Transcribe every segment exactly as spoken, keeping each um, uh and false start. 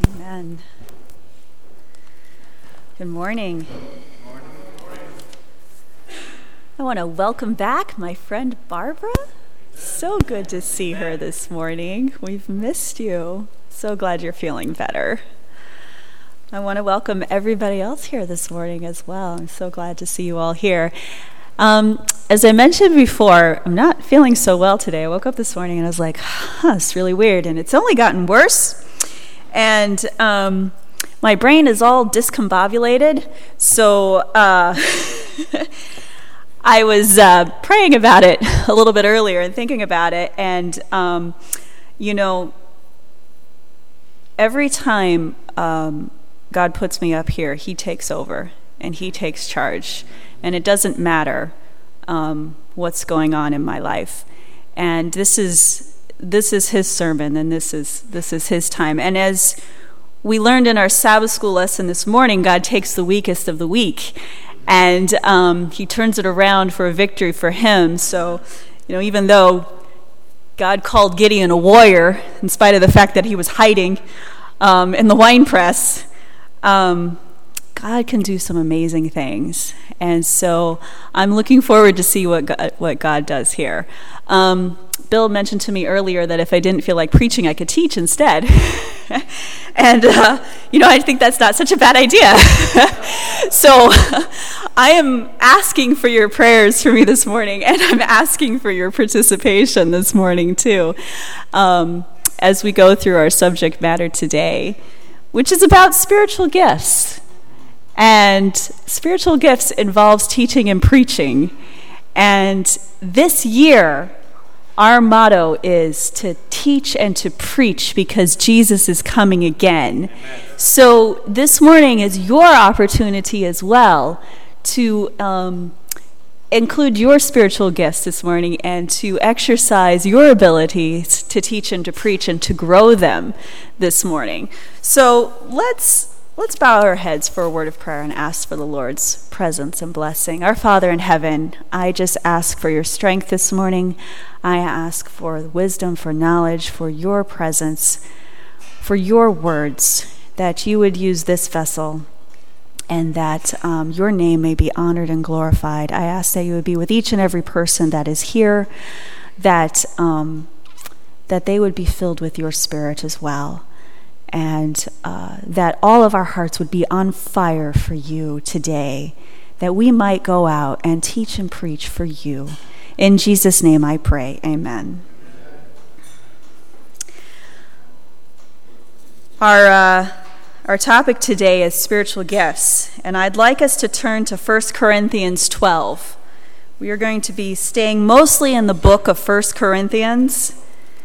Amen. Good morning. I want to welcome back my friend Barbara. So good to see her this morning. We've missed you. So glad you're feeling better. I want to welcome everybody else here this morning as well. I'm so glad to see you all here. Um, as I mentioned before, I'm not feeling so well today. I woke up this morning and I was like, huh, it's really weird. And it's only gotten worse. And um, my brain is all discombobulated. So uh, I was uh, praying about it a little bit earlier and thinking about it. And, um, you know, every time um, God puts me up here, he takes over and he takes charge. And it doesn't matter um, what's going on in my life. And this is this is his sermon, and this is this is his time. And as we learned in our Sabbath school lesson this morning, God takes the weakest of the weak, and um, he turns it around for a victory for him. So, you know, even though God called Gideon a warrior, in spite of the fact that he was hiding um, in the wine press, um, God can do some amazing things. And so I'm looking forward to see what God, what God does here. Um, Bill mentioned to me earlier that if I didn't feel like preaching, I could teach instead. and, uh, you know, I think that's not such a bad idea. So I am asking for your prayers for me this morning, and I'm asking for your participation this morning, too, um, as we go through our subject matter today, which is about spiritual gifts. And spiritual gifts involves teaching and preaching. And this year, our motto is to teach and to preach because Jesus is coming again. Amen. So this morning is your opportunity as well to um, include your spiritual gifts this morning and to exercise your abilities to teach and to preach and to grow them this morning. So let's Let's bow our heads for a word of prayer and ask for the Lord's presence and blessing. Our Father in heaven, I just ask for your strength this morning. I ask for wisdom, for knowledge, for your presence, for your words, that you would use this vessel and that um, your name may be honored and glorified. I ask that you would be with each and every person that is here, that um, that they would be filled with your spirit as well. And uh, that all of our hearts would be on fire for you today, that we might go out and teach and preach for you. In Jesus' name I pray, amen. Our, uh, our topic today is spiritual gifts, and I'd like us to turn to First Corinthians twelve. We are going to be staying mostly in the book of First Corinthians,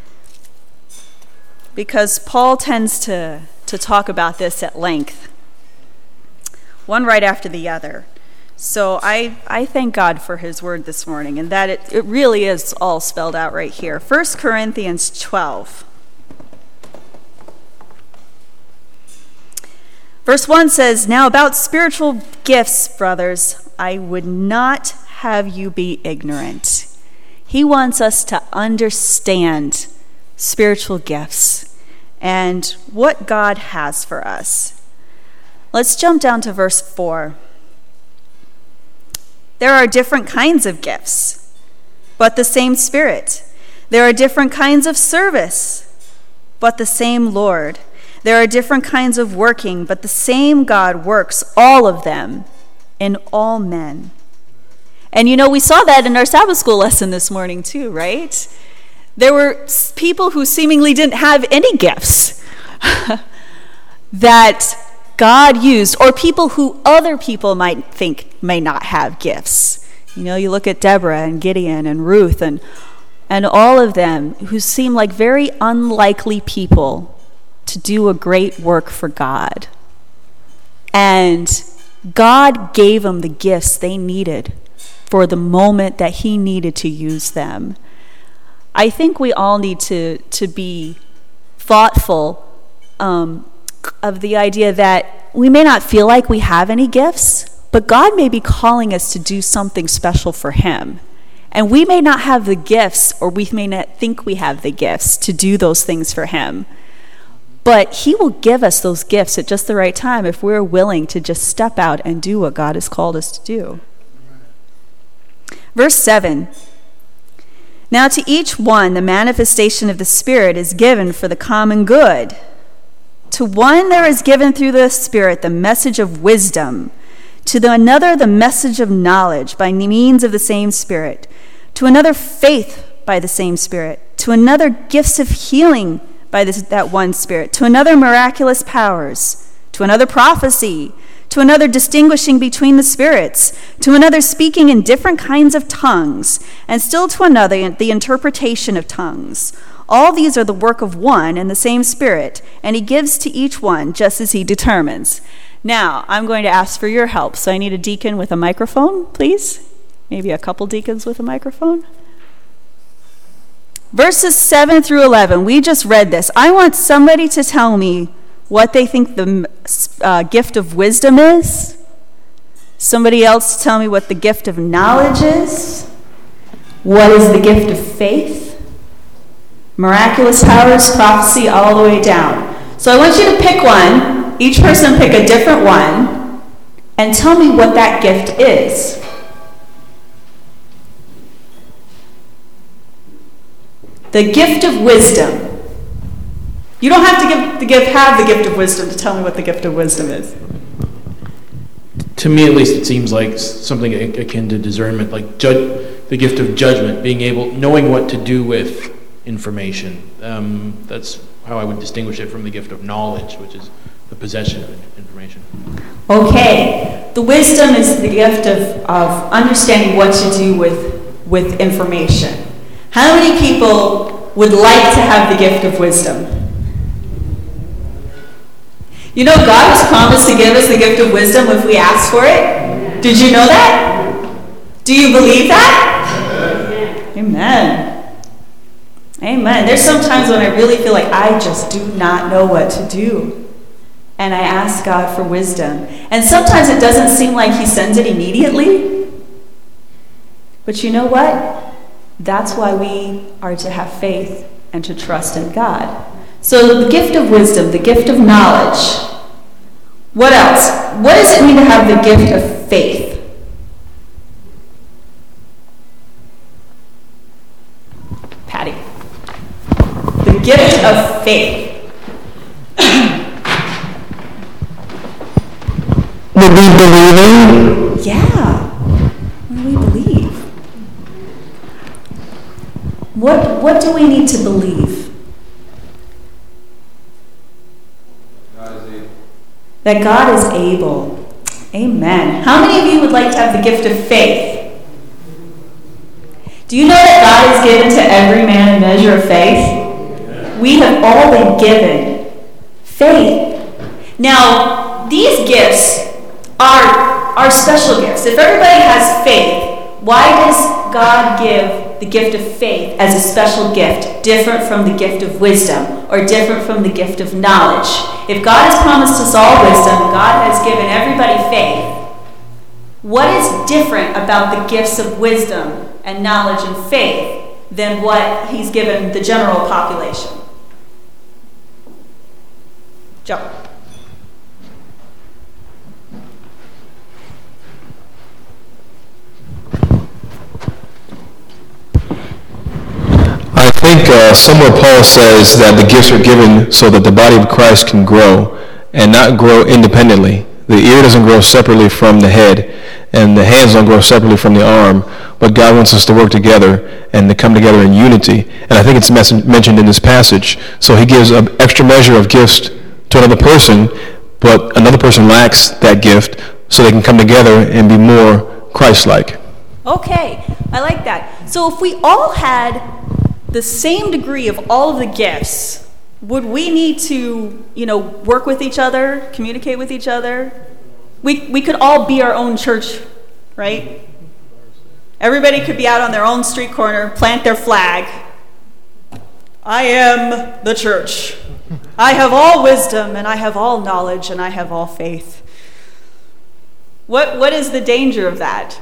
because Paul tends to, to talk about this at length, one right after the other. So I, I thank God for his word this morning, and that it, it really is all spelled out right here. First Corinthians twelve. Verse one says, "Now about spiritual gifts, brothers, I would not have you be ignorant." He wants us to understand spiritual gifts and what God has for us. Let's jump down to verse four. "There are different kinds of gifts, but the same Spirit. There are different kinds of service, but the same Lord. There are different kinds of working, but the same God works all of them in all men." And you know, we saw that in our Sabbath school lesson this morning too, right? There were people who seemingly didn't have any gifts that God used, or people who other people might think may not have gifts. You know, you look at Deborah and Gideon and Ruth and and all of them who seem like very unlikely people to do a great work for God. And God gave them the gifts they needed for the moment that he needed to use them. I think we all need to, to be thoughtful um, of the idea that we may not feel like we have any gifts, but God may be calling us to do something special for him. And we may not have the gifts, or we may not think we have the gifts to do those things for him. But he will give us those gifts at just the right time if we're willing to just step out and do what God has called us to do. Verse seven. Now to each one the manifestation of the Spirit is given for the common good. To one there is given through the Spirit the message of wisdom, to the another the message of knowledge by means of the same Spirit, to another faith by the same Spirit, to another gifts of healing by this, that one Spirit, to another miraculous powers, to another prophecy, to another distinguishing between the spirits, to another speaking in different kinds of tongues, and still to another the interpretation of tongues. All these are the work of one and the same Spirit, and he gives to each one just as he determines. Now, I'm going to ask for your help, so I need a deacon with a microphone, please. Maybe a couple deacons with a microphone. Verses seven through eleven, we just read this. I want somebody to tell me what they think the uh, gift of wisdom is. Somebody else to tell me what the gift of knowledge is. What is the gift of faith? Miraculous powers, prophecy, all the way down. So I want you to pick one. Each person pick a different one. And tell me what that gift is. The gift of wisdom. You don't have to give the gift, have the gift of wisdom to tell me what the gift of wisdom is. To me, at least, it seems like something akin to discernment, like judge, the gift of judgment, being able, knowing what to do with information. Um, that's how I would distinguish it from the gift of knowledge, which is the possession of information. Okay, the wisdom is the gift of, of understanding what to do with, with information. How many people would like to have the gift of wisdom? You know, God has promised to give us the gift of wisdom if we ask for it. Did you know that? Do you believe that? Amen. Amen. There's some times when I really feel like I just do not know what to do. And I ask God for wisdom. And sometimes it doesn't seem like he sends it immediately. But you know what? That's why we are to have faith and to trust in God. So the gift of wisdom, the gift of knowledge. What else? What does it mean to have the gift of faith? Patty. The gift of faith. Would we believe in? Yeah. What do we believe? What, what do we need to believe? God is able. That God is able. Amen. How many of you would like to have the gift of faith? Do you know that God has given to every man a measure of faith? We have all been given faith. Now, these gifts are, are special gifts. If everybody has faith, why does God give the gift of faith as a special gift, different from the gift of wisdom, or different from the gift of knowledge? If God has promised us all wisdom, and God has given everybody faith, what is different about the gifts of wisdom and knowledge and faith than what he's given the general population? Joe. I think uh, somewhere Paul says that the gifts are given so that the body of Christ can grow and not grow independently. The ear doesn't grow separately from the head, and the hands don't grow separately from the arm, but God wants us to work together and to come together in unity. And I think it's mes- mentioned in this passage. So he gives an extra measure of gifts to another person, but another person lacks that gift, so they can come together and be more Christ-like. Okay, I like that. So if we all had the same degree of all of the gifts, would we need to, you know, work with each other, communicate with each other? We we could all be our own church, right? Everybody could be out on their own street corner, plant their flag. I am the church. I have all wisdom, and I have all knowledge, and I have all faith. What what is the danger of that?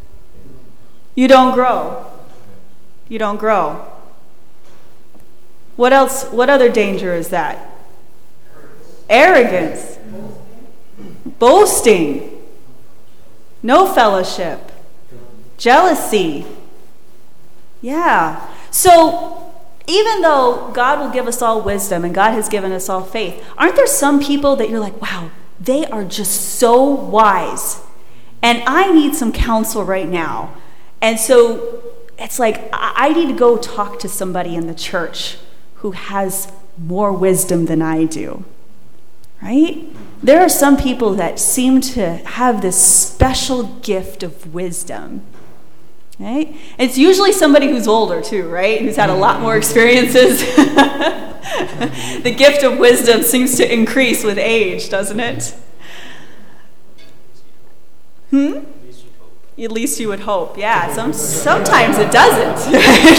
You don't grow. You don't grow. What else? What other danger is that? Arrogance. Boasting. No fellowship. Jealousy. Yeah. So, even though God will give us all wisdom and God has given us all faith, aren't there some people that you're like, wow, they are just so wise, and I need some counsel right now. And so it's like, I need to go talk to somebody in the church who has more wisdom than I do, right? There are some people that seem to have this special gift of wisdom, right? It's usually somebody who's older too, right? Who's had a lot more experiences. The gift of wisdom seems to increase with age, doesn't it? Hmm? At least you would hope. Yeah, some, sometimes it doesn't.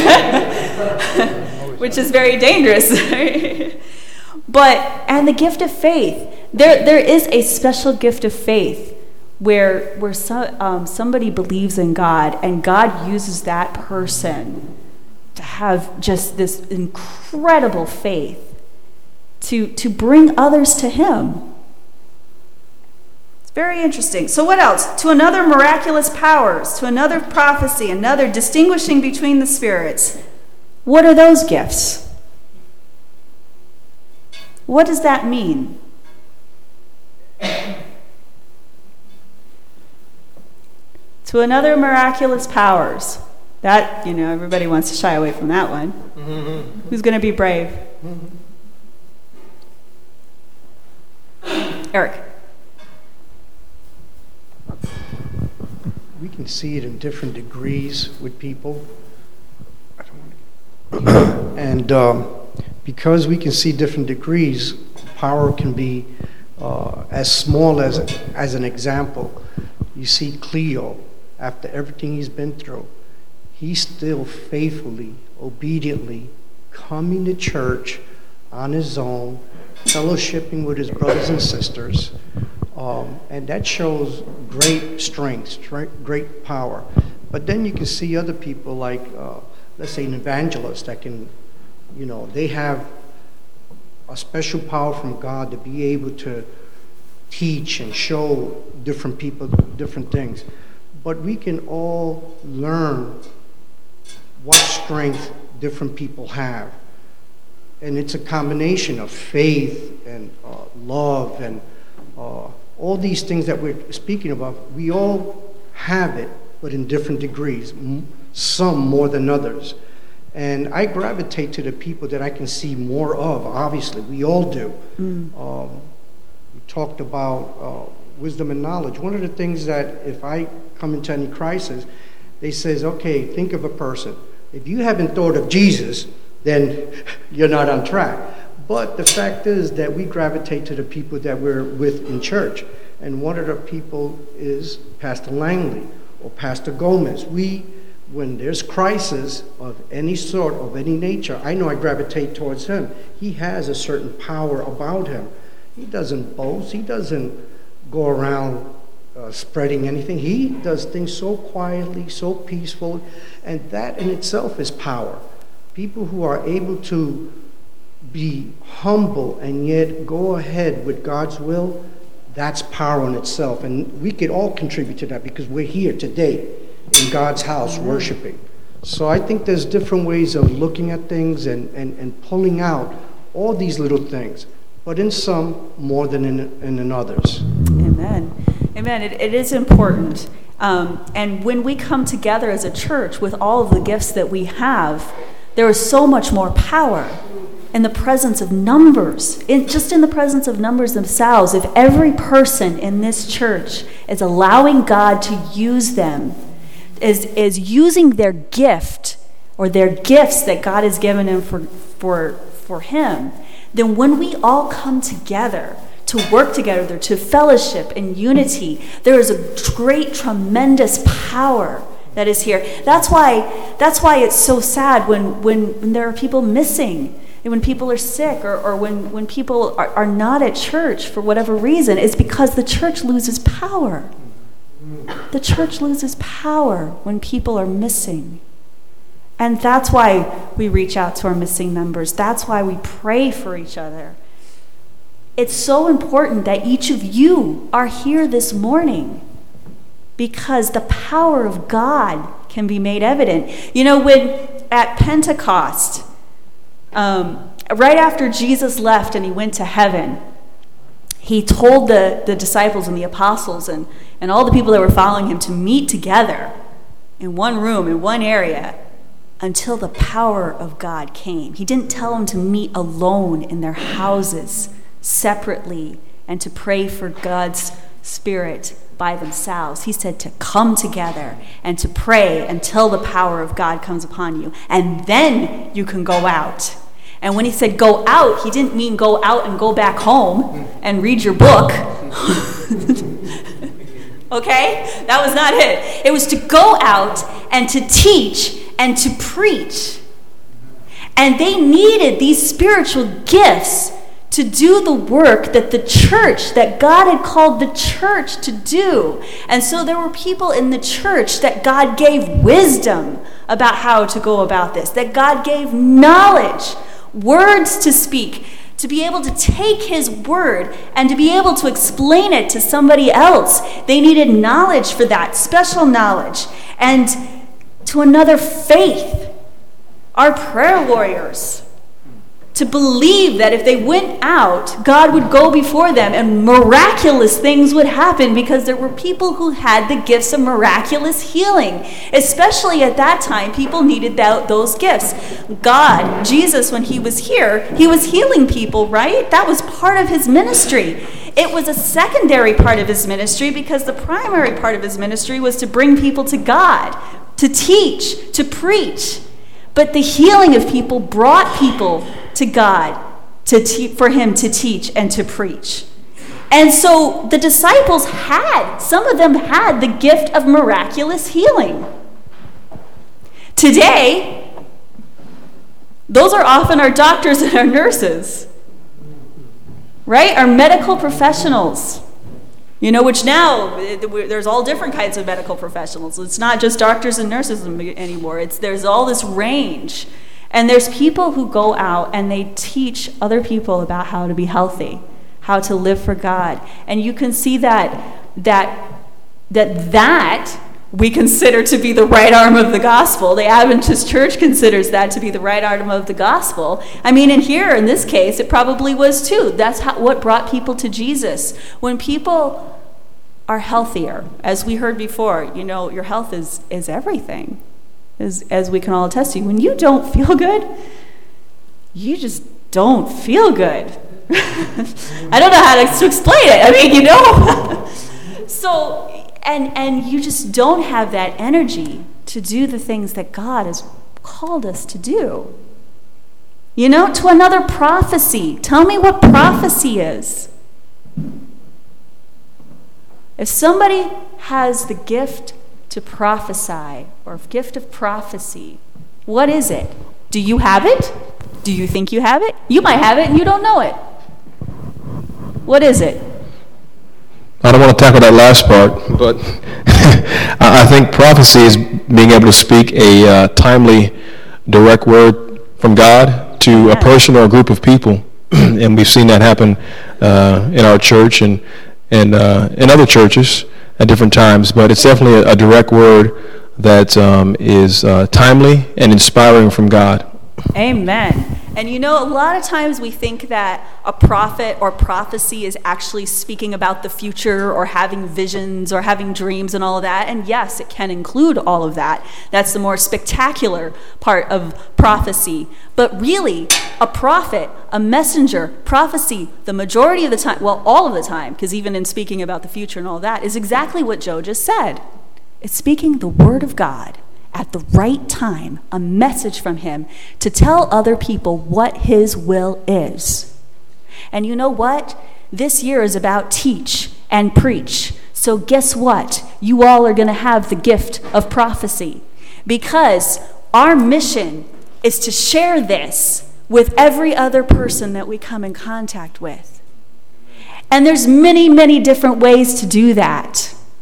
Which is very dangerous. But, and the gift of faith. There, there is a special gift of faith where, where so, um, somebody believes in God, and God uses that person to have just this incredible faith to, to bring others to Him. It's very interesting. So what else? To another miraculous powers, to another prophecy, another distinguishing between the spirits. What are those gifts? What does that mean? To another miraculous powers. That, you know, everybody wants to shy away from that one. Mm-hmm. Who's going to be brave? Mm-hmm. Eric. We can see it in different degrees with people. I don't want to... and um, because we can see different degrees, power can be uh, as small as, as an example. You see Cleo, after everything he's been through, he's still faithfully, obediently coming to church on his own, fellowshipping with his brothers and sisters. Um, and that shows great strength, great power. But then you can see other people like, uh, let's say an evangelist that can, you know, they have a special power from God to be able to teach and show different people different things. But we can all learn what strength different people have. And it's a combination of faith and uh, love and uh, all these things that we're speaking about. We all have it, but in different degrees, some more than others. And I gravitate to the people that I can see more of, obviously. We all do. Mm. Um, we talked about uh, wisdom and knowledge. One of the things that if I come into any crisis, they says, okay, think of a person. If you haven't thought of Jesus, then you're not on track. But the fact is that we gravitate to the people that we're with in church. And one of the people is Pastor Langley or Pastor Gomez. We, when there's crisis of any sort, of any nature, I know I gravitate towards him. He has a certain power about him. He doesn't boast. He doesn't go around uh, spreading anything. He does things so quietly, so peaceful, and that in itself is power. People who are able to be humble and yet go ahead with God's will, that's power in itself. And we could all contribute to that because we're here today in God's house worshiping. So I think there's different ways of looking at things and, and, and pulling out all these little things, but in some more than in, in others. Amen. Amen. It, it is important. Um, and when we come together as a church with all of the gifts that we have, there is so much more power in the presence of numbers, in, just in the presence of numbers themselves. If every person in this church is allowing God to use them, is, is using their gift or their gifts that God has given them for, for, for him, then when we all come together to work together, to fellowship in unity, there is a great, tremendous power that is here. That's why that's why it's so sad when, when, when there are people missing, and when people are sick, or, or when, when people are, are not at church for whatever reason. It's because the church loses power. The church loses power when people are missing. And that's why we reach out to our missing members. That's why we pray for each other. It's so important that each of you are here this morning, because the power of God can be made evident. You know, when at Pentecost, um, right after Jesus left and he went to heaven, he told the, the disciples and the apostles and, and all the people that were following him to meet together in one room, in one area, until the power of God came. He didn't tell them to meet alone in their houses, separately, and to pray for God's Spirit by themselves. He said to come together and to pray until the power of God comes upon you, and then you can go out. And when he said go out, he didn't mean go out and go back home and read your book. Okay? That was not it. It was to go out and to teach and to preach. And they needed these spiritual gifts to do the work that the church, that God had called the church to do. And so there were people in the church that God gave wisdom about how to go about this, that God gave knowledge, words to speak, to be able to take his word and to be able to explain it to somebody else. They needed knowledge for that, special knowledge. And to another faith, our prayer warriors, to believe that if they went out, God would go before them and miraculous things would happen, because there were people who had the gifts of miraculous healing. Especially at that time, people needed that, those gifts. God, Jesus, when he was here, he was healing people, right? That was part of his ministry. It was a secondary part of his ministry, because the primary part of his ministry was to bring people to God, to teach, to preach. But the healing of people brought people to God, to te- for him to teach and to preach. And so the disciples had, some of them had the gift of miraculous healing. Today, those are often our doctors and our nurses, right? Our medical professionals. You know, which now, there's all different kinds of medical professionals. It's not just doctors and nurses anymore. It's there's all this range. And there's people who go out and they teach other people about how to be healthy, how to live for God. And you can see that that that that we consider to be the right arm of the gospel. The Adventist Church considers that to be the right arm of the gospel. I mean, in here, in this case, it probably was too. That's how, what brought people to Jesus. When people are healthier, as we heard before, you know, your health is, is everything, as, as we can all attest to. When you don't feel good, you just don't feel good. I don't know how to explain it. I mean, you know. so... And and you just don't have that energy to do the things that God has called us to do. You know, to another prophecy. Tell me what prophecy is. If somebody has the gift to prophesy or gift of prophecy, what is it? Do you have it? Do you think you have it? You might have it and you don't know it. What is it? I don't want to tackle that last part, but I think prophecy is being able to speak a uh, timely, direct word from God to yeah. a person or a group of people. And we've seen that happen uh, in our church and, and uh, in other churches at different times. But it's definitely a, a direct word that um, is uh, timely and inspiring from God. Amen. And you know, a lot of times we think that a prophet or prophecy is actually speaking about the future or having visions or having dreams and all of that. And yes, it can include all of that. That's the more spectacular part of prophecy. But really, a prophet, a messenger, prophecy, the majority of the time, well, all of the time, because even in speaking about the future and all that, is exactly what Joe just said. It's speaking the word of God at the right time, a message from him to tell other people what his will is. And you know what? This year is about teach and preach. So guess what? You all are going to have the gift of prophecy, because our mission is to share this with every other person that we come in contact with. And there's many, many different ways to do that.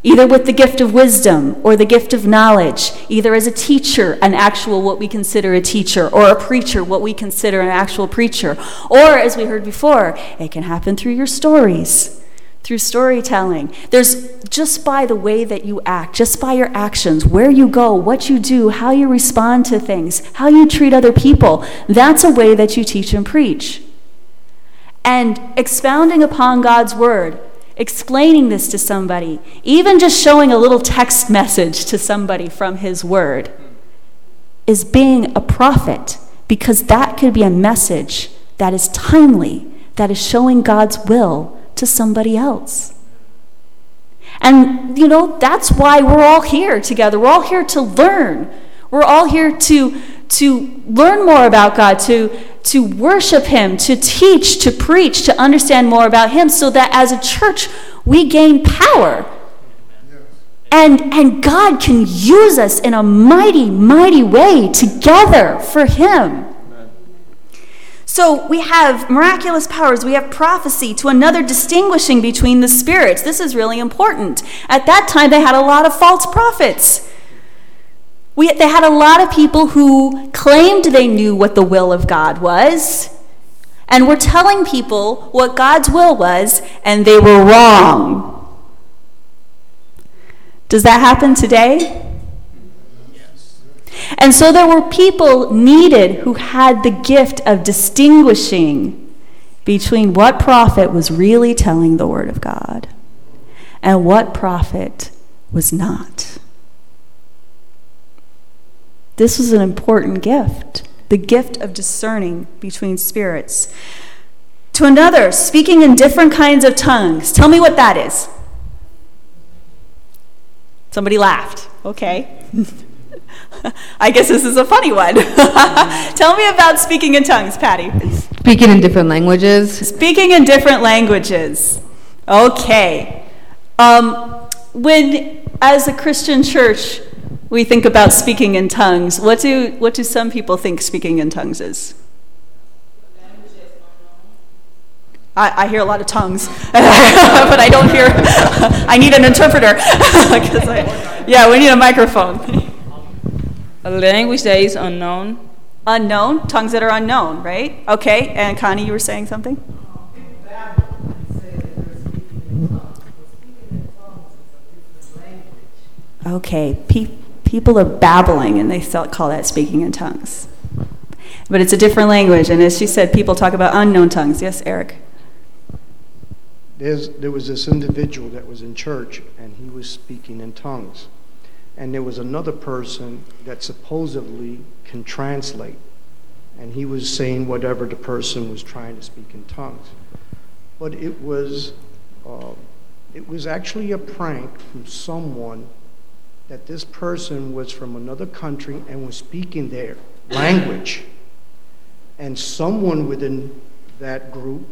either with the gift of wisdom or the gift of knowledge, either as a teacher, an actual what we consider a teacher, or a preacher, what we consider an actual preacher. Or, as we heard before, it can happen through your stories, through storytelling. There's just by the way that you act, just by your actions, where you go, what you do, how you respond to things, how you treat other people. That's a way that you teach and preach. And expounding upon God's word, explaining this to somebody, even just showing a little text message to somebody from his word, is being a prophet, because that could be a message that is timely, that is showing God's will to somebody else. And, you know, that's why we're all here together. We're all here to learn. We're all here to, to learn more about God, to to worship him, to teach, to preach, to understand more about him, so that as a church we gain power. And, and God can use us in a mighty, mighty way together for him. So we have miraculous powers, we have prophecy, to another distinguishing between the spirits. This is really important. At that time they had a lot of false prophets. We, they had a lot of people who claimed they knew what the will of God was, and were telling people what God's will was, and they were wrong. Does that happen today? Yes. And so there were people needed who had the gift of distinguishing between what prophet was really telling the word of God and what prophet was not. This was an important gift, the gift of discerning between spirits. To another, speaking in different kinds of tongues. Tell me what that is. Somebody laughed. Okay. I guess this is a funny one. Tell me about speaking in tongues, Patty. Speaking in different languages. Speaking in different languages. Okay. Um, when, as a Christian church, we think about speaking in tongues, what do what do some people think speaking in tongues is? I, I hear a lot of tongues, but I don't hear. I need an interpreter. I, yeah, we need a microphone. A language that is unknown. Unknown, tongues that are unknown, right? Okay, and Connie, you were saying something? Okay, pe- people are babbling, and they call that speaking in tongues. But it's a different language, and as she said, people talk about unknown tongues. Yes, Eric? There's, there was this individual that was in church, and he was speaking in tongues. And there was another person that supposedly can translate, and he was saying whatever the person was trying to speak in tongues. But it was, uh, it was actually a prank from someone that this person was from another country and was speaking their language. And someone within that group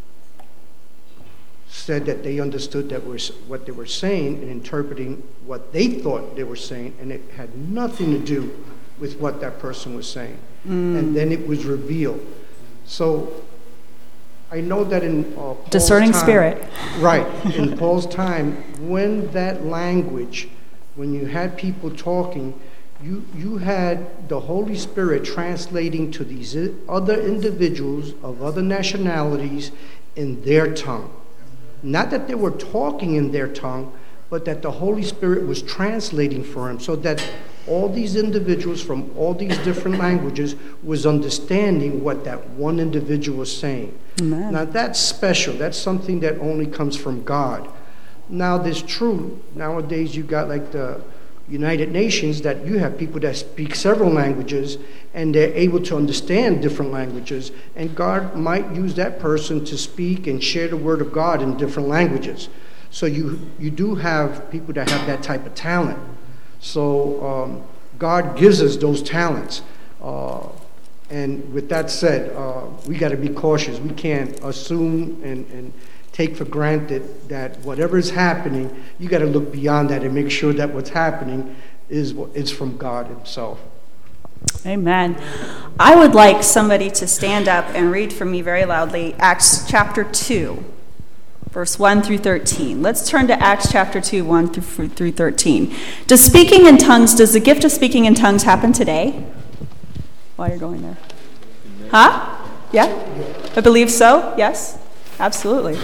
said that they understood that was what they were saying and interpreting what they thought they were saying, and it had nothing to do with what that person was saying. Mm. And then it was revealed. So I know that in uh, Paul's discerning time, spirit. Right. In Paul's time, when that language, when you had people talking, you, you had the Holy Spirit translating to these other individuals of other nationalities in their tongue. Not that they were talking in their tongue, but that the Holy Spirit was translating for them, so that all these individuals from all these different languages was understanding what that one individual was saying. Amen. Now that's special. That's something that only comes from God. Now this true, nowadays you got like the United Nations, that you have people that speak several languages and they're able to understand different languages, and God might use that person to speak and share the word of God in different languages. So you you do have people that have that type of talent. So um, God gives us those talents. Uh, and with that said, uh, we got to be cautious. We can't assume and, and take for granted that whatever is happening, you got to look beyond that and make sure that what's happening is is from God himself. Amen. I would like somebody to stand up and read for me very loudly Acts chapter two. verse one through thirteen. Let's turn to Acts chapter two, one through, through thirteen. Does speaking in tongues, does the gift of speaking in tongues happen today? While you're going there. Huh? Yeah? I believe so. Yes? Absolutely.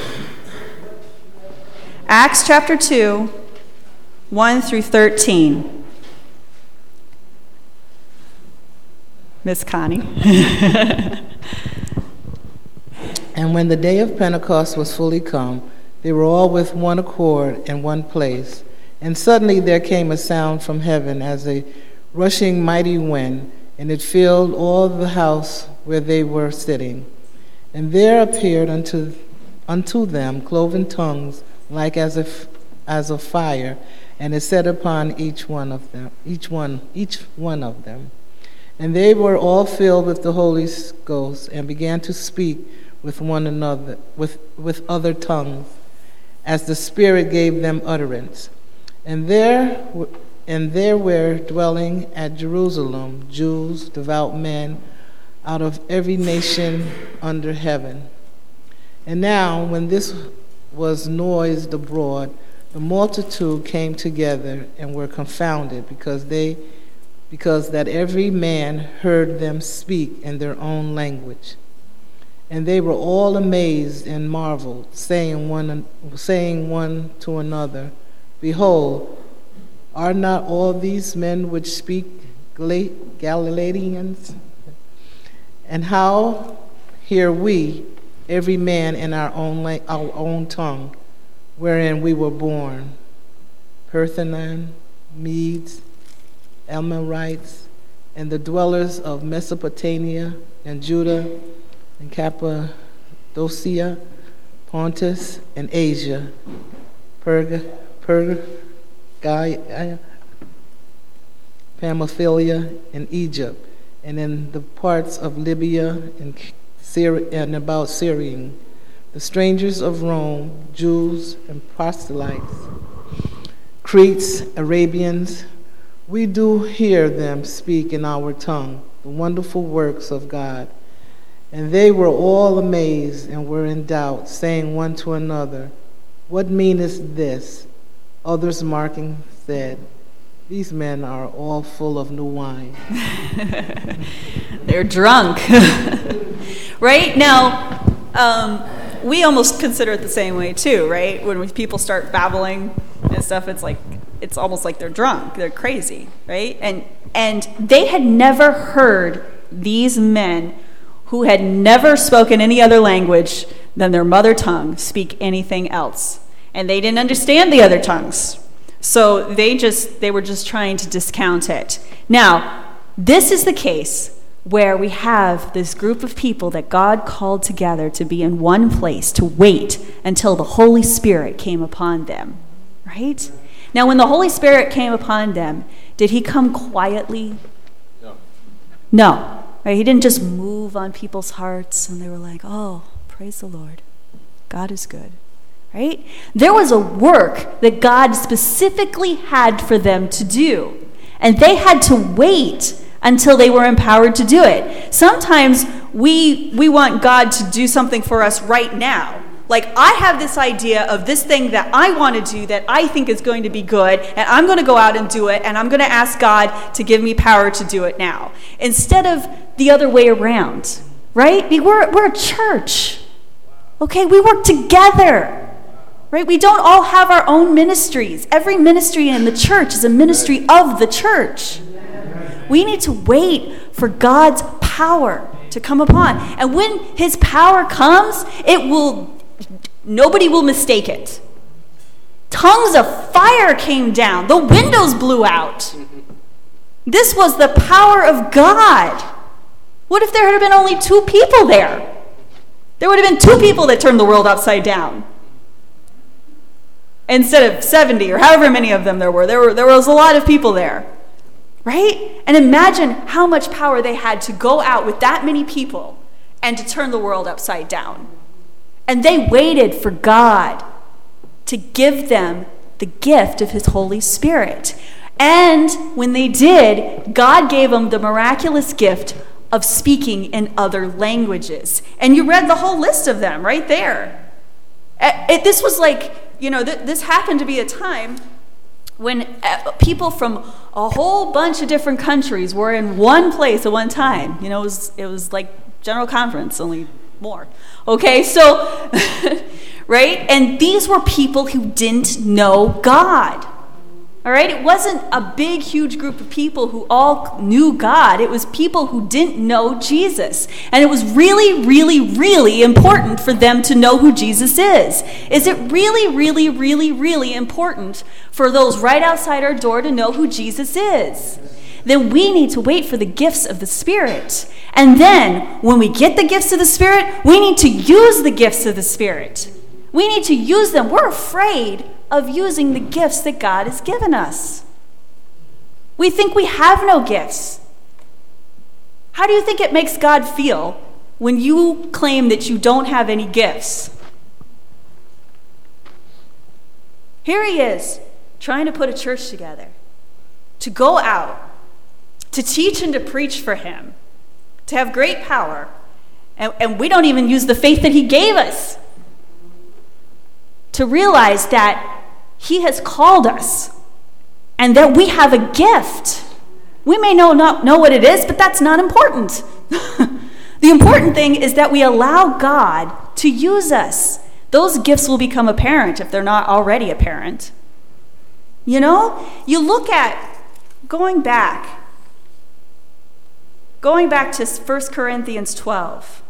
Acts chapter two, one through thirteen. Miss Connie. And when the day of Pentecost was fully come, they were all with one accord in one place. And suddenly there came a sound from heaven as a rushing mighty wind, and it filled all the house where they were sitting. And there appeared unto unto them cloven tongues like as if as of fire, and it set upon each one of them, each one, each one of them. And they were all filled with the Holy Ghost, and began to speak with one another, with, with other tongues, as the Spirit gave them utterance. And there, and there were dwelling at Jerusalem Jews, devout men, out of every nation under heaven. And now, when this was noised abroad, the multitude came together and were confounded, because they, because that every man heard them speak in their own language. And they were all amazed and marveled, saying one, saying one to another, Behold, are not all these men which speak Galileans? And how hear we, every man in our own la- our own tongue, wherein we were born, Parthians, Medes, Elamites, and the dwellers of Mesopotamia and Judah, and Cappadocia, Pontus, and Asia, Perga, Perga, Pamphylia, and Egypt, and in the parts of Libya and, Syria, and about Syrian, the strangers of Rome, Jews and proselytes, Cretes, Arabians, we do hear them speak in our tongue the wonderful works of God. And they were all amazed and were in doubt, saying one to another, What meaneth this? Others marking said, These men are all full of new wine. They're drunk. Right? Now, um, we almost consider it the same way too, right? When people start babbling and stuff, it's like, it's almost like they're drunk. They're crazy, right? And and they had never heard these men who had never spoken any other language than their mother tongue speak anything else. And they didn't understand the other tongues. So they just they were just trying to discount it. Now, this is the case where we have this group of people that God called together to be in one place, to wait until the Holy Spirit came upon them, right? Now, when the Holy Spirit came upon them, did he come quietly? No. No. Right? He didn't just move on people's hearts and they were like, oh, praise the Lord. God is good. Right? There was a work that God specifically had for them to do. And they had to wait until they were empowered to do it. Sometimes we we want God to do something for us right now. Like, I have this idea of this thing that I want to do that I think is going to be good, and I'm going to go out and do it, and I'm going to ask God to give me power to do it now. Instead of the other way around, right? We're, we're a church, okay? We work together, right? We don't all have our own ministries. Every ministry in the church is a ministry of the church. We need to wait for God's power to come upon. And when his power comes, it will... nobody will mistake it. Tongues of fire came down. The windows blew out. This was the power of God. What if there had been only two people there? There would have been two people that turned the world upside down. Instead of seventy or however many of them there were. There were there was a lot of people there. Right? And imagine how much power they had to go out with that many people and to turn the world upside down. And they waited for God to give them the gift of his Holy Spirit. And when they did, God gave them the miraculous gift of speaking in other languages. And you read the whole list of them right there. It, this was like, you know, th- this happened to be a time when uh, people from a whole bunch of different countries were in one place at one time. You know, it was, it was like General Conference, only more. Okay, so, right? And these were people who didn't know God. All right? It wasn't a big, huge group of people who all knew God. It was people who didn't know Jesus. And it was really, really, really important for them to know who Jesus is. Is it really, really, really, really important for those right outside our door to know who Jesus is? Then we need to wait for the gifts of the Spirit. And then, when we get the gifts of the Spirit, we need to use the gifts of the Spirit. We need to use them. We're afraid of using the gifts that God has given us. We think we have no gifts. How do you think it makes God feel when you claim that you don't have any gifts? Here he is, trying to put a church together, to go out, to teach and to preach for him, to have great power, and, and we don't even use the faith that he gave us. To realize that he has called us and that we have a gift. We may know, not know what it is, but that's not important. The important thing is that we allow God to use us. Those gifts will become apparent if they're not already apparent. You know, you look at, going back, going back to First Corinthians twelve.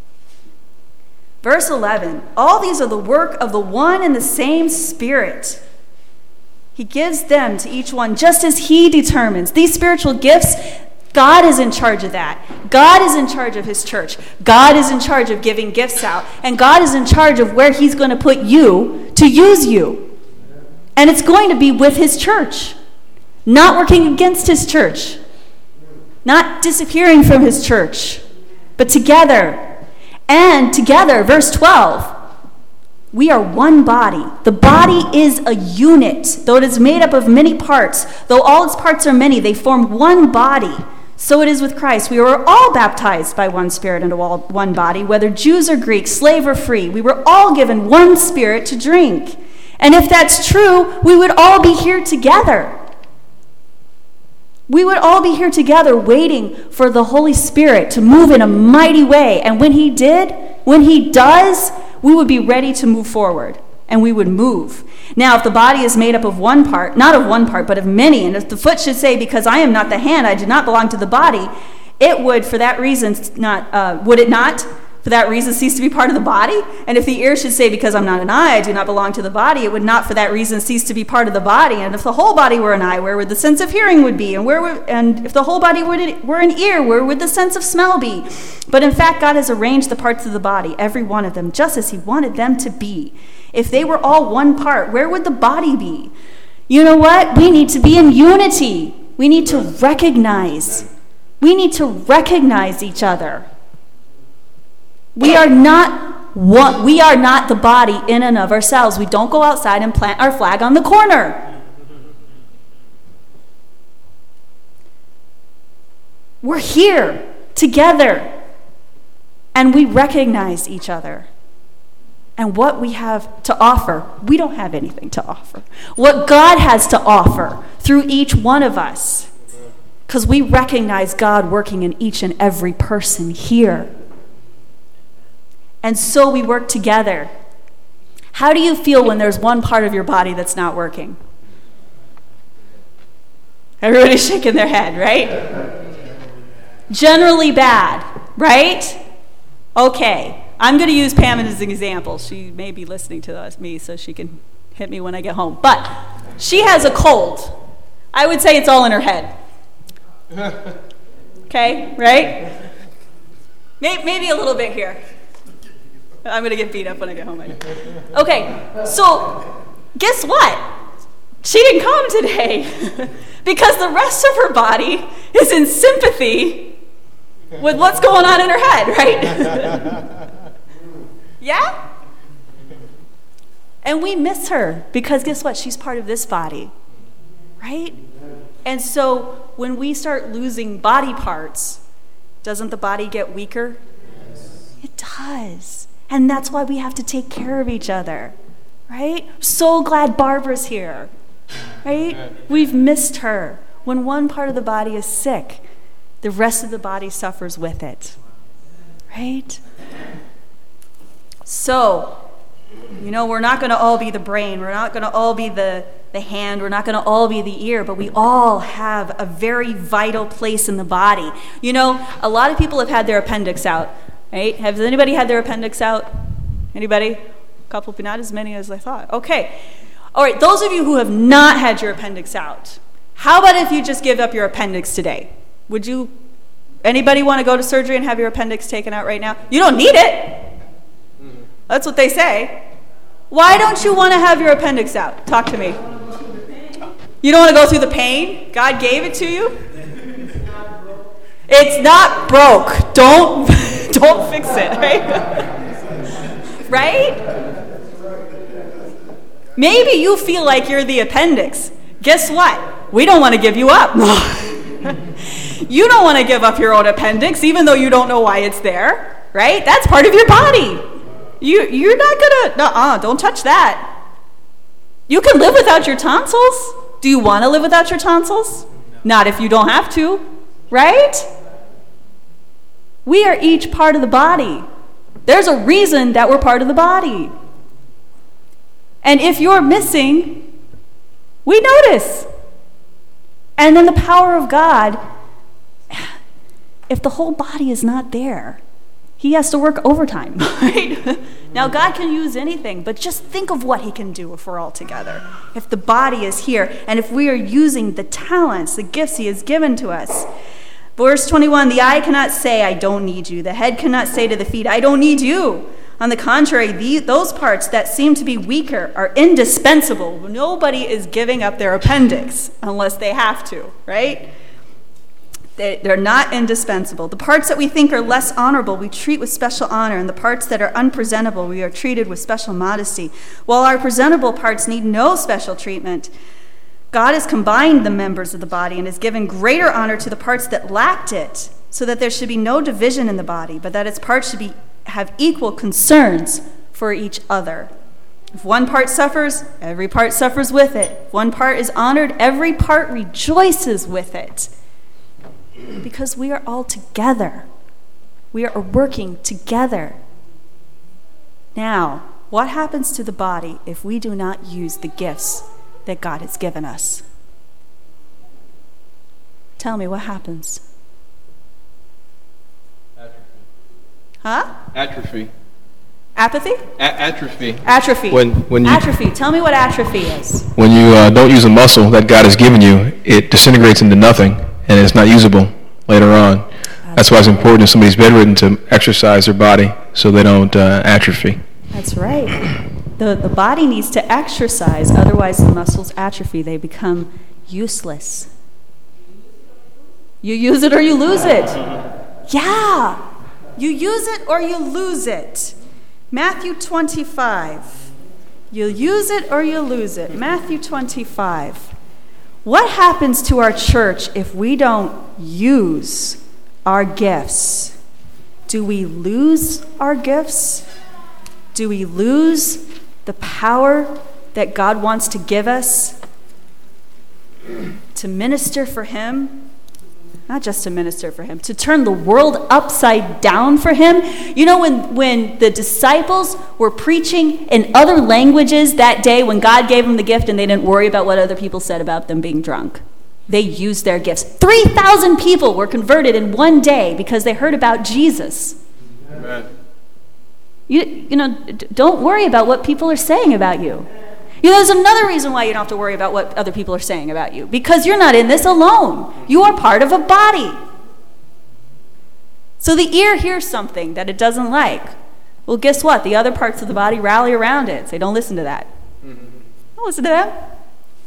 Verse eleven, all these are the work of the one and the same Spirit. He gives them to each one just as he determines. These spiritual gifts, God is in charge of that. God is in charge of his church. God is in charge of giving gifts out. And God is in charge of where he's going to put you to use you. And it's going to be with his church, not working against his church, not disappearing from his church, but together. And together, verse twelve, we are one body. The body is a unit, though it is made up of many parts. Though all its parts are many, they form one body. So it is with Christ. We were all baptized by one Spirit into one body, whether Jews or Greeks, slave or free. We were all given one Spirit to drink. And if that's true, we would all be here together. We would all be here together waiting for the Holy Spirit to move in a mighty way. And when he did, when he does, we would be ready to move forward. And we would move. Now, if the body is made up of one part, not of one part, but of many, and if the foot should say, because I am not the hand, I do not belong to the body, it would, for that reason, not, uh, would it not, for that reason, cease to be part of the body? And if the ear should say, because I'm not an eye, I do not belong to the body, it would not, for that reason, cease to be part of the body. And if the whole body were an eye, where would the sense of hearing would be? And where would, and if the whole body were an ear, where would the sense of smell be? But in fact, God has arranged the parts of the body, every one of them, just as he wanted them to be. If they were all one part, where would the body be? You know what? We need to be in unity. We need to recognize. We need to recognize each other. We are not one, we are not the body in and of ourselves. We don't go outside and plant our flag on the corner. We're here together, and we recognize each other. And what we have to offer, we don't have anything to offer. What God has to offer through each one of us, because we recognize God working in each and every person here. And so we work together. How do you feel when there's one part of your body that's not working? Everybody's shaking their head, right? Generally bad, right? Okay. I'm going to use Pam as an example. She may be listening to us, me, so she can hit me when I get home. But she has a cold. I would say it's all in her head. Okay, right? Maybe a little bit here. I'm going to get beat up when I get home. I know. Okay, so guess what? She didn't come today because the rest of her body is in sympathy with what's going on in her head, right? Yeah? And we miss her because guess what? She's part of this body, right? And so when we start losing body parts, doesn't the body get weaker? It does. And that's why we have to take care of each other, right? So glad Barbara's here, right? We've missed her. When one part of the body is sick, the rest of the body suffers with it, right? So, you know, we're not going to all be the brain. We're not going to all be the, the hand. We're not going to all be the ear. But we all have a very vital place in the body. You know, a lot of people have had their appendix out, right? Has anybody had their appendix out? Anybody? A couple, but not as many as I thought. Okay. All right, those of you who have not had your appendix out, how about if you just give up your appendix today? Would you, anybody want to go to surgery and have your appendix taken out right now? You don't need it. That's what they say. Why don't you want to have your appendix out? Talk to me. You don't want to go through the pain? God gave it to you? It's not broke. Don't, don't fix it, right? Right? Maybe you feel like you're the appendix. Guess what? We don't want to give you up. You don't want to give up your own appendix, even though you don't know why it's there, right? That's part of your body. You, you're not going to, uh-uh, don't touch that. You can live without your tonsils. Do you want to live without your tonsils? No. Not if you don't have to, right? We are each part of the body. There's a reason that we're part of the body. And if you're missing, we notice. And then the power of God, if the whole body is not there, he has to work overtime, right? Now, God can use anything, but just think of what he can do if we're all together. If the body is here, and if we are using the talents, the gifts he has given to us. Verse twenty-one, the eye cannot say, I don't need you. The head cannot say to the feet, I don't need you. On the contrary, the, those parts that seem to be weaker are indispensable. Nobody is giving up their appendix unless they have to, right? They, they're not indispensable. The parts that we think are less honorable, we treat with special honor, and the parts that are unpresentable, we are treated with special modesty. While our presentable parts need no special treatment, God has combined the members of the body and has given greater honor to the parts that lacked it, so that there should be no division in the body, but that its parts should be, have equal concerns for each other. If one part suffers, every part suffers with it. If one part is honored, every part rejoices with it. Because we are all together. We are working together. Now, what happens to the body if we do not use the gifts that God has given us? Tell me, what happens? Atrophy. Huh? Atrophy. Apathy? A- atrophy. Atrophy. When, when you, atrophy. Tell me what atrophy is. when you uh, don't use a muscle that God has given you, it disintegrates into nothing, and it's not usable later on. That's why it's important if somebody's bedridden to exercise their body so they don't uh, atrophy. That's right. The, the body needs to exercise, otherwise the muscles atrophy. They become useless. You use it or you lose it. Yeah. You use it or you lose it. Matthew twenty-five. You use it or you lose it. Matthew twenty-five. What happens to our church if we don't use our gifts? Do we lose our gifts? Do we lose the power that God wants to give us to minister for him? Not just to minister for him, to turn the world upside down for him. You know, when, when the disciples were preaching in other languages that day, when God gave them the gift and they didn't worry about what other people said about them being drunk, they used their gifts. three thousand people were converted in one day because they heard about Jesus. Amen. You, you know, d- don't worry about what people are saying about you. You know, there's another reason why you don't have to worry about what other people are saying about you. Because you're not in this alone. You are part of a body. So the ear hears something that it doesn't like. Well, guess what? The other parts of the body rally around it. Say, don't listen to that. Don't listen to that.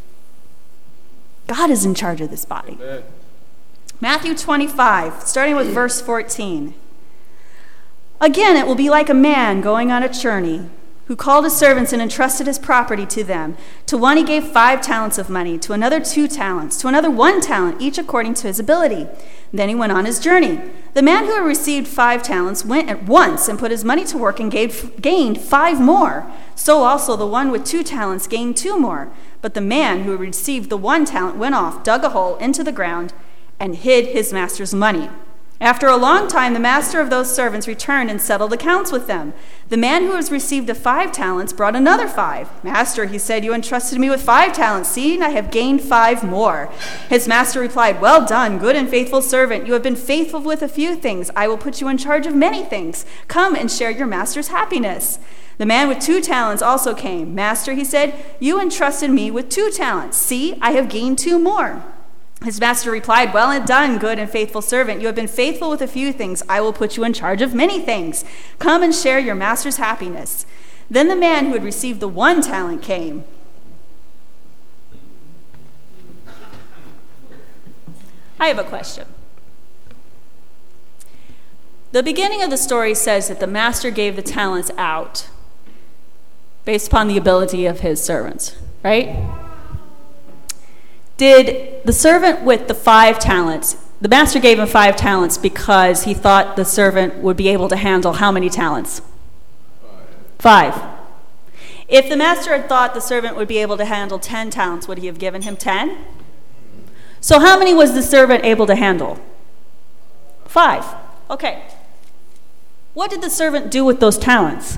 God is in charge of this body. Amen. Matthew twenty-five, starting with verse fourteen. Again, it will be like a man going on a journey who called his servants and entrusted his property to them. To one he gave five talents of money, to another two talents, to another one talent, each according to his ability. Then he went on his journey. The man who had received five talents went at once and put his money to work and gave, gained five more. So also the one with two talents gained two more. But the man who had received the one talent went off, dug a hole into the ground, and hid his master's money. After a long time, the master of those servants returned and settled accounts with them. The man who has received the five talents brought another five. Master, he said, you entrusted me with five talents. See, I have gained five more. His master replied, well done, good and faithful servant. You have been faithful with a few things. I will put you in charge of many things. Come and share your master's happiness. The man with two talents also came. Master, he said, you entrusted me with two talents. See, I have gained two more. His master replied, well done, good and faithful servant. You have been faithful with a few things. I will put you in charge of many things. Come and share your master's happiness. Then the man who had received the one talent came. I have a question. The beginning of the story says that the master gave the talents out based upon the ability of his servants, right? Did the servant with the five talents, the master gave him five talents because he thought the servant would be able to handle how many talents? Five. Five. If the master had thought the servant would be able to handle ten talents, would he have given him ten? So how many was the servant able to handle? Five. Okay. What did the servant do with those talents?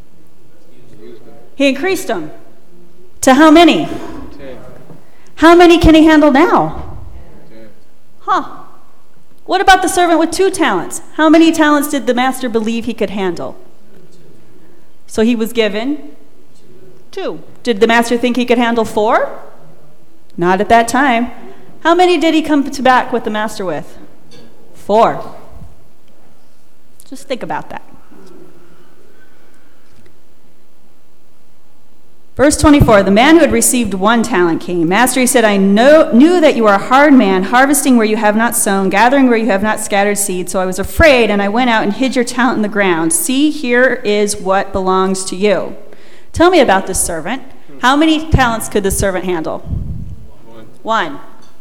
He increased them. To how many? How many can he handle now? Huh. What about the servant with two talents? How many talents did the master believe he could handle? So he was given two. Did the master think he could handle four? Not at that time. How many did he come to back with the master with? Four. Just think about that. Verse twenty-four, the man who had received one talent came. Master, he said, I know, knew that you are a hard man, harvesting where you have not sown, gathering where you have not scattered seed. So I was afraid, and I went out and hid your talent in the ground. See, here is what belongs to you. Tell me about this servant. How many talents could this servant handle? One. One.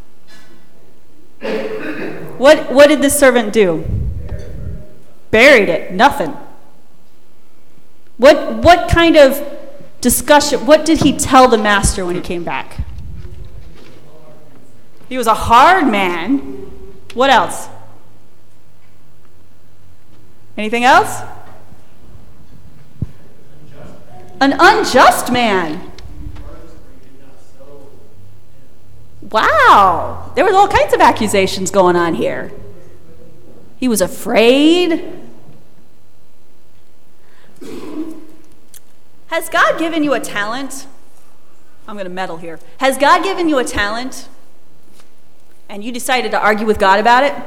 What, what did this servant do? Buried it. Nothing. What, what kind of discussion, what did he tell the master when he came back? He was a hard man. What else? Anything else? An unjust man. Wow. There was all kinds of accusations going on here. He was afraid. Has God given you a talent? I'm going to meddle here. Has God given you a talent and you decided to argue with God about it?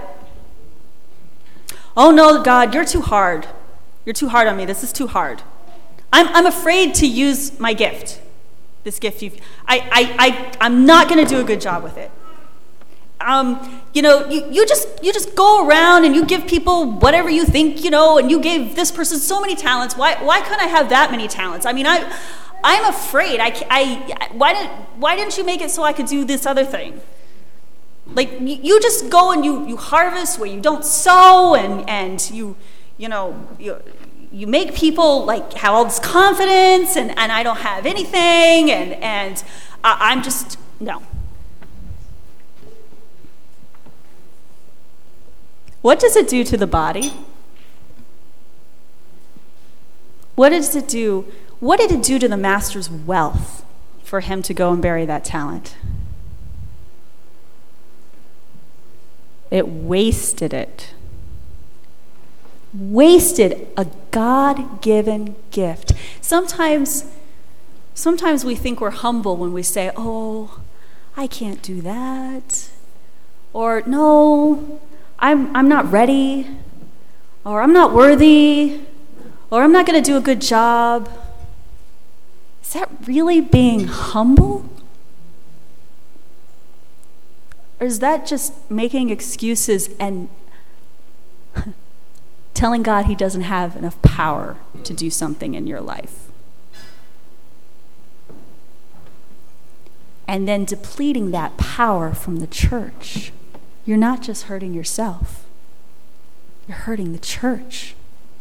Oh no, God, you're too hard. You're too hard on me. This is too hard. I'm, I'm afraid to use my gift. This gift you've, I, I, I, I'm not going to do a good job with it. Um, you know, you, you just you just go around and you give people whatever you think, you know, and you gave this person so many talents. Why why couldn't I have that many talents? I mean, I I'm afraid. I, I why didn't why didn't you make it so I could do this other thing? Like you, you just go and you, you harvest where you don't sow, and and you you know you you make people like have all this confidence, and, and I don't have anything, and and I, I'm just no. What does it do to the body? What does it do? What did it do to the master's wealth for him to go and bury that talent? It wasted it. Wasted a God-given gift. Sometimes, sometimes we think we're humble when we say, "Oh, I can't do that," or "No, I'm, I'm not ready," or "I'm not worthy," or "I'm not going to do a good job." Is that really being humble? Or is that just making excuses and telling God he doesn't have enough power to do something in your life? and then depleting that power from the church, you're not just hurting yourself, you're hurting the church.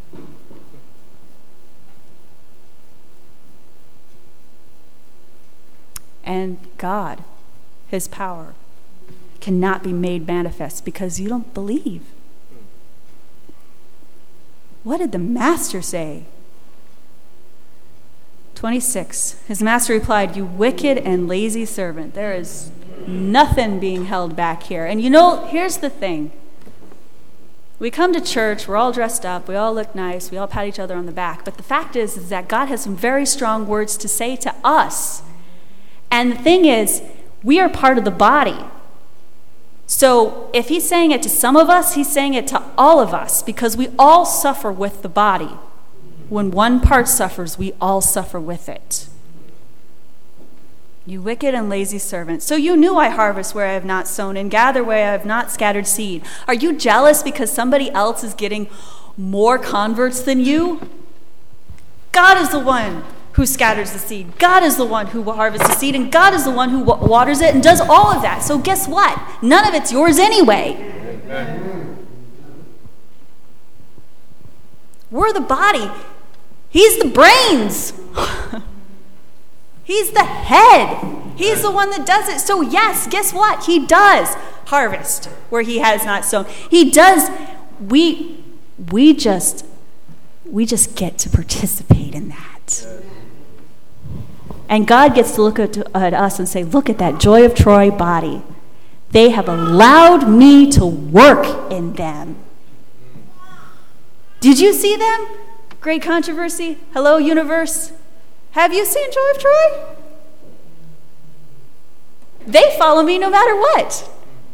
And God, his power, cannot be made manifest because you don't believe. What did the master say? twenty-six, his master replied, "You wicked and lazy servant." There is nothing being held back here. And you know, here's the thing. We come to church, we're all dressed up, we all look nice, we all pat each other on the back. But the fact is, is that God has some very strong words to say to us. And the thing is, we are part of the body. So if he's saying it to some of us, he's saying it to all of us, because we all suffer with the body. When one part suffers, we all suffer with it. You wicked and lazy servant. So you knew I harvest where I have not sown and gather where I have not scattered seed. Are you jealous because somebody else is getting more converts than you? God is the one who scatters the seed. God is the one who harvests the seed, and God is the one who waters it and does all of that. So guess what? None of it's yours anyway. Amen. We're the body. He's the brains. He's the head. He's the one that does it. So yes, guess what? He does harvest where he has not sown. He does. We we just we just get to participate in that. And God gets to look at, at us and say, look at that Joy of Troy body. They have allowed me to work in them. Did you see them? Great controversy. Hello, universe. Have you seen Joy of Troy? They follow me no matter what.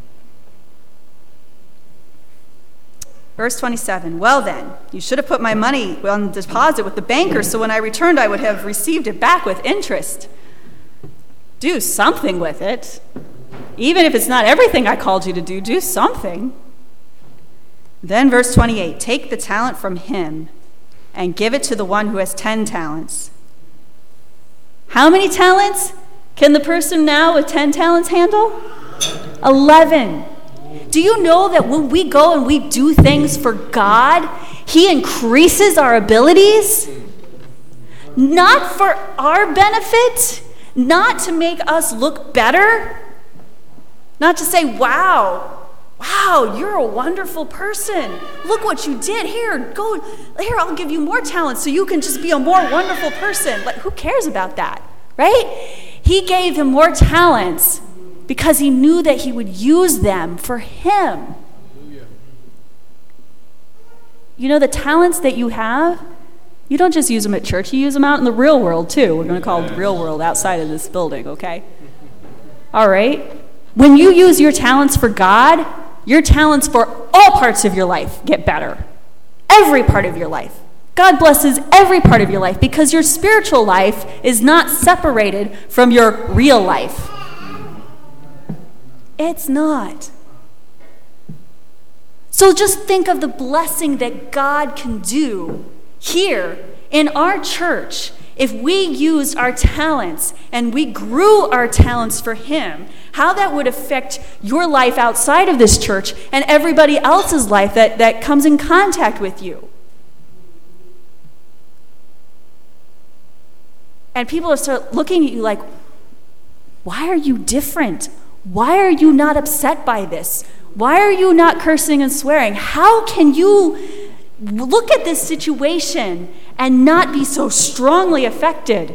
Verse twenty-seven, well then, you should have put my money on deposit with the banker, so when I returned I would have received it back with interest. Do something with it. Even if it's not everything I called you to do, do something. Then verse twenty-eight, take the talent from him and give it to the one who has ten talents. How many talents can the person now with ten talents handle? Eleven. Do you know that when we go and we do things for God, he increases our abilities? Not for our benefit, not to make us look better, not to say, wow, wow, you're a wonderful person. Look what you did. Here, go, here, I'll give you more talents so you can just be a more wonderful person. Like, who cares about that, right? He gave him more talents because he knew that he would use them for him. You know, the talents that you have, you don't just use them at church, you use them out in the real world too. We're going to call it the real world outside of this building, okay? All right? When you use your talents for God, your talents for all parts of your life get better. Every part of your life. God blesses every part of your life because your spiritual life is not separated from your real life. It's not. So just think of the blessing that God can do here in our church if we used our talents and we grew our talents for him, how that would affect your life outside of this church and everybody else's life that, that comes in contact with you. And people will start looking at you like, why are you different? Why are you not upset by this? Why are you not cursing and swearing? How can you look at this situation and not be so strongly affected?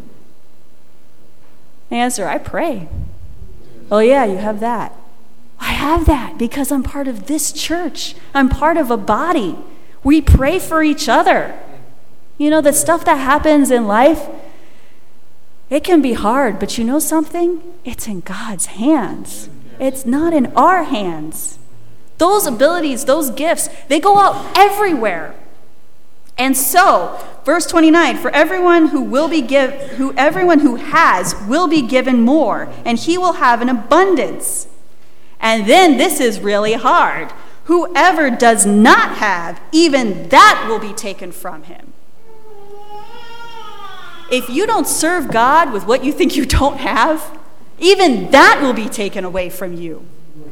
Answer, I pray. Oh yeah, you have that. I have that because I'm part of this church. I'm part of a body. We pray for each other. You know, the stuff that happens in life, it can be hard, but you know something? It's in God's hands. It's not in our hands. Those abilities, those gifts, they go out everywhere. And so, verse twenty-nine, for everyone who will be give, who everyone who has will be given more, and he will have an abundance. And then this is really hard. Whoever does not have, even that will be taken from him. If you don't serve God with what you think you don't have, Even that will be taken away from you.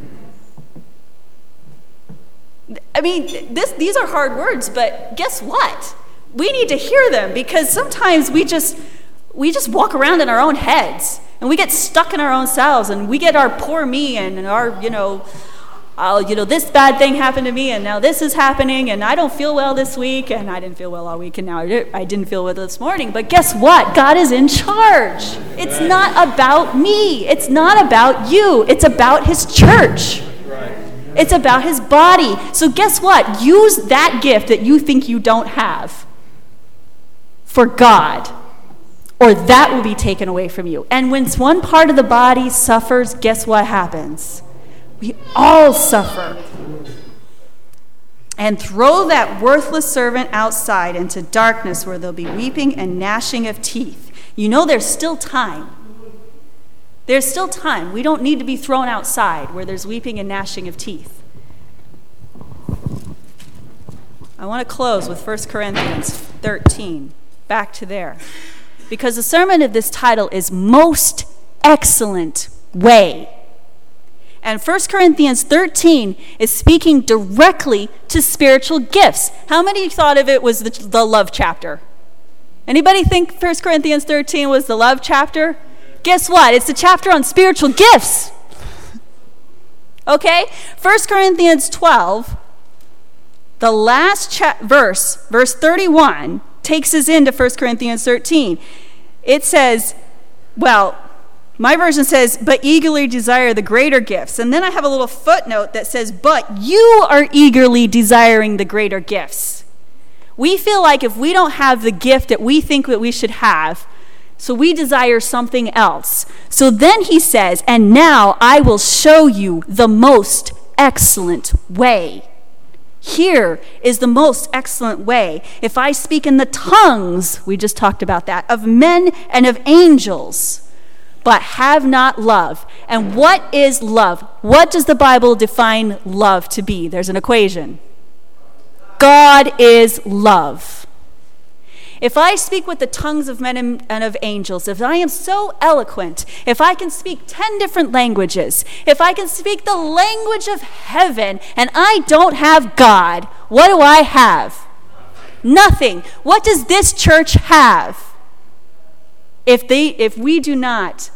I mean, this, these are hard words, but guess what? We need to hear them, because sometimes we just we just walk around in our own heads, and we get stuck in our own selves, and we get our poor me and our, you know, I'll, you know, this bad thing happened to me, and now this is happening, and I don't feel well this week, and I didn't feel well all week, and now I, did, I didn't feel well this morning. But guess what? God is in charge. It's not about me. It's not about you. It's about his church. It's about his body. So guess what? Use that gift that you think you don't have for God, or that will be taken away from you. And when one part of the body suffers, guess what happens? We all suffer. And throw that worthless servant outside into darkness, where there'll be weeping and gnashing of teeth. You know there's still time. There's still time. We don't need to be thrown outside where there's weeping and gnashing of teeth. I want to close with First Corinthians thirteen. Back to there. Because the sermon of this title is Most Excellent Way. And First Corinthians thirteen is speaking directly to spiritual gifts. How many thought of it was the, the love chapter? Anybody think First Corinthians thirteen was the love chapter? Guess what? It's the chapter on spiritual gifts. Okay? First Corinthians twelve, the last cha- verse, verse thirty-one, takes us into First Corinthians thirteen. It says, well, my version says, but eagerly desire the greater gifts. And then I have a little footnote that says, but you are eagerly desiring the greater gifts. We feel like if we don't have the gift that we think that we should have, so we desire something else. So then he says, and now I will show you the most excellent way. Here is the most excellent way. If I speak in the tongues, we just talked about that, of men and of angels, but have not love. And what is love? What does the Bible define love to be? There's an equation. God is love. If I speak with the tongues of men and of angels, if I am so eloquent, if I can speak ten different languages, if I can speak the language of heaven, and I don't have God, what do I have? Nothing. What does this church have? If they, if we do not,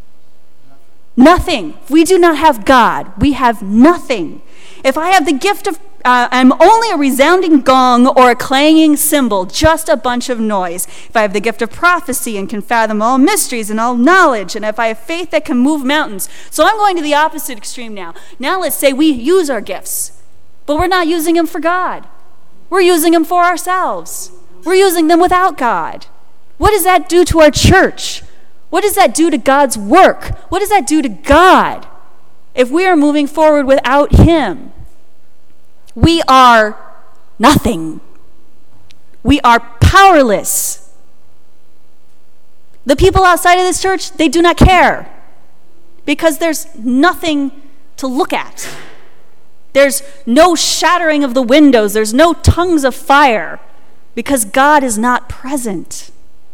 nothing. If we do not have God, we have nothing. If I have the gift of Uh, I'm only a resounding gong or a clanging cymbal, just a bunch of noise. If I have the gift of prophecy and can fathom all mysteries and all knowledge, and if I have faith that can move mountains. So I'm going to the opposite extreme now. Now let's say we use our gifts, but we're not using them for God. We're using them for ourselves. We're using them without God. What does that do to our church? What does that do to God's work? What does that do to God if we are moving forward without him? We are nothing. We are powerless. The people outside of this church, they do not care because there's nothing to look at. There's no shattering of the windows. There's no tongues of fire because God is not present.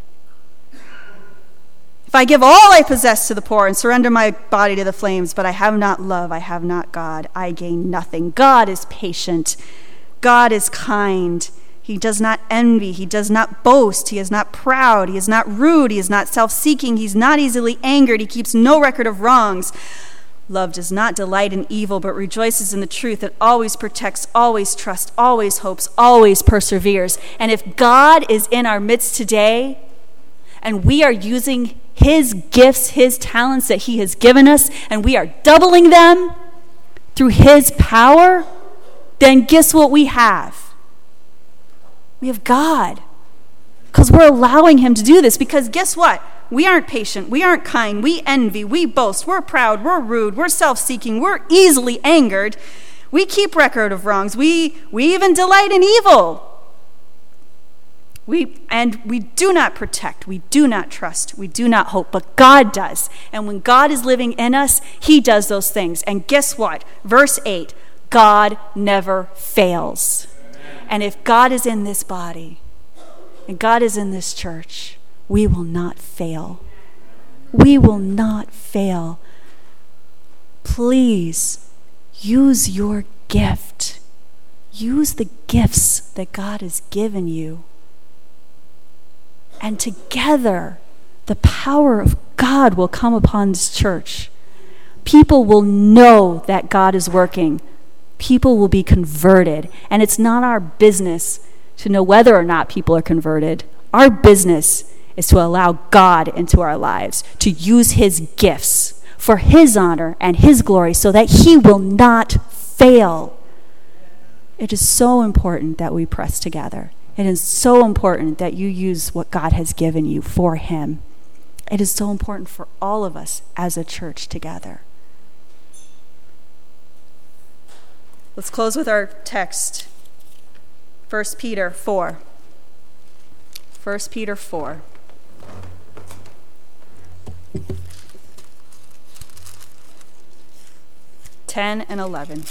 If I give all I possess to the poor and surrender my body to the flames, but I have not love, I have not God, I gain nothing. God is patient. God is kind. He does not envy. He does not boast. He is not proud. He is not rude. He is not self-seeking. He's not easily angered. He keeps no record of wrongs. Love does not delight in evil, but rejoices in the truth. It always protects, always trusts, always hopes, always perseveres. And if God is in our midst today, and we are using his gifts, his talents that he has given us, and we are doubling them through his power, then guess what we have? We have God. Because we're allowing him to do this. Because guess what? We aren't patient. We aren't kind. We envy. We boast. We're proud. We're rude. We're self-seeking. We're easily angered. We keep record of wrongs. We, we even delight in evil. We and we do not protect, we do not trust, we do not hope, but God does. And when God is living in us, he does those things. And guess what? Verse eight, God never fails. And if God is in this body, and God is in this church, we will not fail. We will not fail. Please use your gift. Use the gifts that God has given you. And together, the power of God will come upon this church. People will know that God is working. People will be converted. And it's not our business to know whether or not people are converted. Our business is to allow God into our lives, to use his gifts for his honor and his glory so that he will not fail. It is so important that we press together. It is so important that you use what God has given you for him. It is so important for all of us as a church together. Let's close with our text. First Peter four. First Peter four. ten and eleven.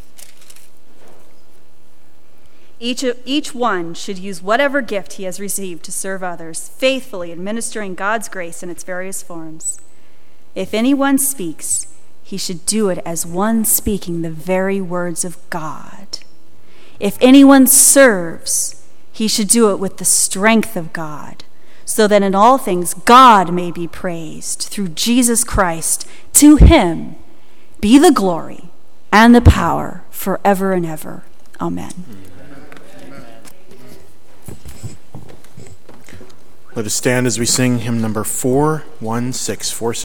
Each, each one should use whatever gift he has received to serve others, faithfully administering God's grace in its various forms. If anyone speaks, he should do it as one speaking the very words of God. If anyone serves, he should do it with the strength of God, so that in all things God may be praised through Jesus Christ. To him be the glory and the power forever and ever. Amen. Let us stand as we sing hymn number four one six four six.